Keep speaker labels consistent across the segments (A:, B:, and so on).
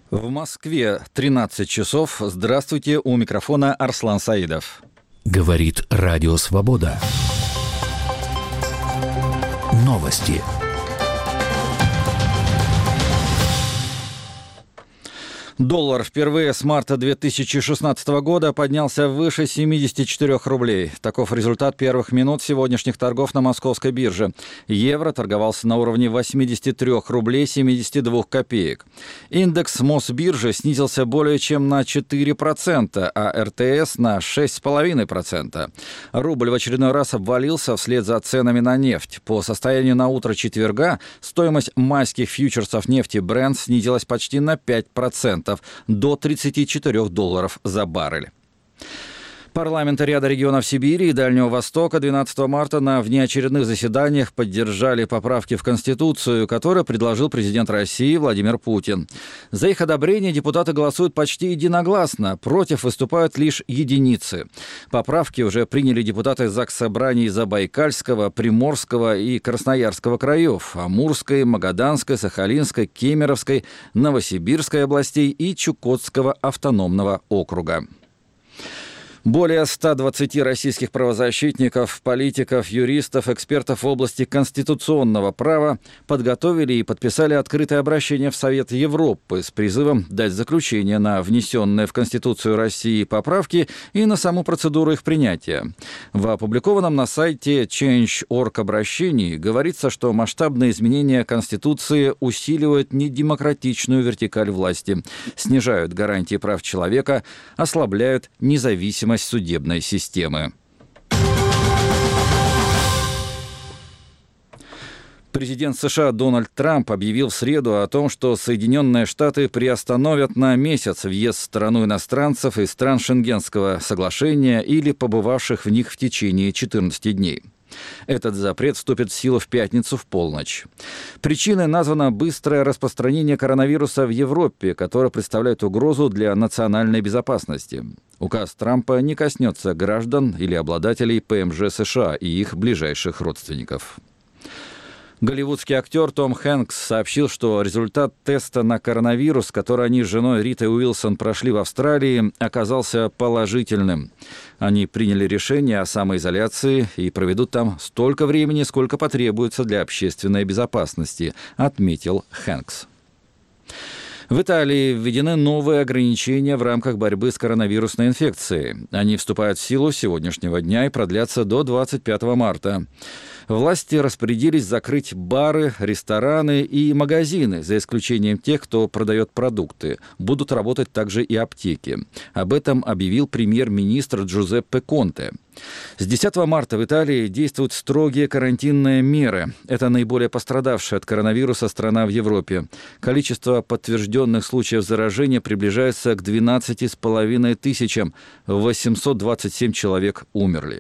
A: В Москве 13 часов. Здравствуйте, у микрофона Арслан Саидов.
B: Говорит Радио Свобода. Новости.
A: Доллар впервые с марта 2016 года поднялся выше 74 рублей. Таков результат первых минут сегодняшних торгов на московской бирже. Евро торговался на уровне 83 рублей 72 копеек. Индекс Мосбиржи снизился более чем на 4%, а РТС на 6,5%. Рубль в очередной раз обвалился вслед за ценами на нефть. По состоянию на утро четверга стоимость майских фьючерсов нефти Brent снизилась почти на 5%. До $34 за баррель. Парламенты ряда регионов Сибири и Дальнего Востока 12 марта на внеочередных заседаниях поддержали поправки в Конституцию, которые предложил президент России Владимир Путин. За их одобрение депутаты голосуют почти единогласно, против выступают лишь единицы. Поправки уже приняли депутаты Заксобраний Забайкальского, Приморского и Красноярского краев, Амурской, Магаданской, Сахалинской, Кемеровской, Новосибирской областей и Чукотского автономного округа. Более 120 российских правозащитников, политиков, юристов, экспертов в области конституционного права подготовили и подписали открытое обращение в Совет Европы с призывом дать заключение на внесенные в Конституцию России поправки и на саму процедуру их принятия. В опубликованном на сайте Change.org обращении говорится, что масштабные изменения Конституции усиливают недемократичную вертикаль власти, снижают гарантии прав человека, ослабляют независимость судебной системы. Президент США Дональд Трамп объявил в среду о том, что Соединенные Штаты приостановят на месяц въезд в страну иностранцев из стран Шенгенского соглашения или побывавших в них в течение 14 дней. Этот запрет вступит в силу в пятницу в полночь. Причиной названо быстрое распространение коронавируса в Европе, которое представляет угрозу для национальной безопасности. Указ Трампа не коснется граждан или обладателей ПМЖ США и их ближайших родственников. Голливудский актер Том Хэнкс сообщил, что результат теста на коронавирус, который они с женой Ритой Уилсон прошли в Австралии, оказался положительным. Они приняли решение о самоизоляции и проведут там столько времени, сколько потребуется для общественной безопасности, отметил Хэнкс. В Италии введены новые ограничения в рамках борьбы с коронавирусной инфекцией. Они вступают в силу с сегодняшнего дня и продлятся до 25 марта. Власти распорядились закрыть бары, рестораны и магазины, за исключением тех, кто продает продукты. Будут работать также и аптеки. Об этом объявил премьер-министр Джузеппе Конте. С 10 марта в Италии действуют строгие карантинные меры. Это наиболее пострадавшая от коронавируса страна в Европе. Количество подтвержденных случаев заражения приближается к 12,5 тысячам. 827 человек умерли.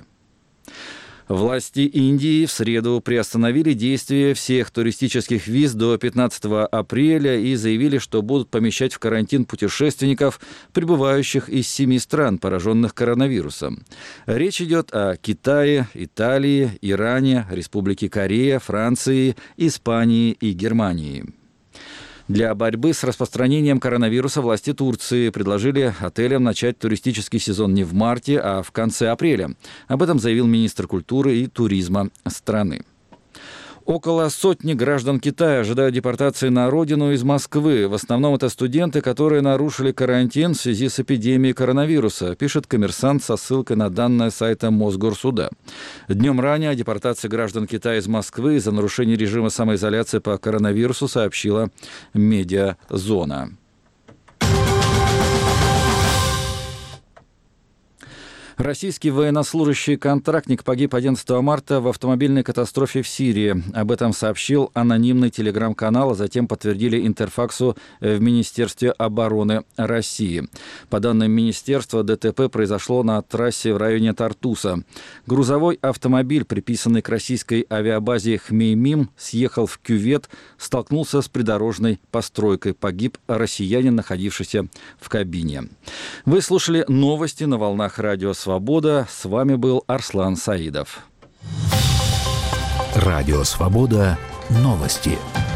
A: Власти Индии в среду приостановили действие всех туристических виз до 15 апреля и заявили, что будут помещать в карантин путешественников, прибывающих из 7 стран, пораженных коронавирусом. Речь идет о Китае, Италии, Иране, Республике Корея, Франции, Испании и Германии. Для борьбы с распространением коронавируса власти Турции предложили отелям начать туристический сезон не в марте, а в конце апреля. Об этом заявил министр культуры и туризма страны. Около сотни граждан Китая ожидают депортации на родину из Москвы. В основном это студенты, которые нарушили карантин в связи с эпидемией коронавируса, пишет «Коммерсант» со ссылкой на данные сайта Мосгорсуда. Днем ранее о депортации граждан Китая из Москвы из-за нарушения режима самоизоляции по коронавирусу сообщила «Медиазона». Российский военнослужащий-контрактник погиб 11 марта в автомобильной катастрофе в Сирии. Об этом сообщил анонимный телеграм-канал, а затем подтвердили Интерфаксу в Министерстве обороны России. По данным министерства, ДТП произошло на трассе в районе Тартуса. Грузовой автомобиль, приписанный к российской авиабазе Хмеймим, съехал в кювет, столкнулся с придорожной постройкой. Погиб россиянин, находившийся в кабине. Вы слушали новости на волнах радио «Свобода». С вами был Арслан Саидов.
B: Радио «Свобода». Новости.